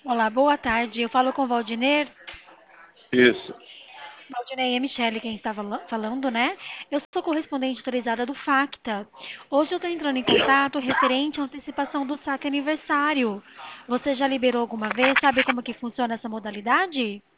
Olá, boa tarde. Eu falo com o Valdiner. Isso. Valdinei, é Michele quem está falando, né? Eu sou correspondente autorizada do Facta. Hoje eu estou entrando em contato referente à antecipação do saque aniversário. Você já liberou alguma vez? Sabe como que funciona essa modalidade?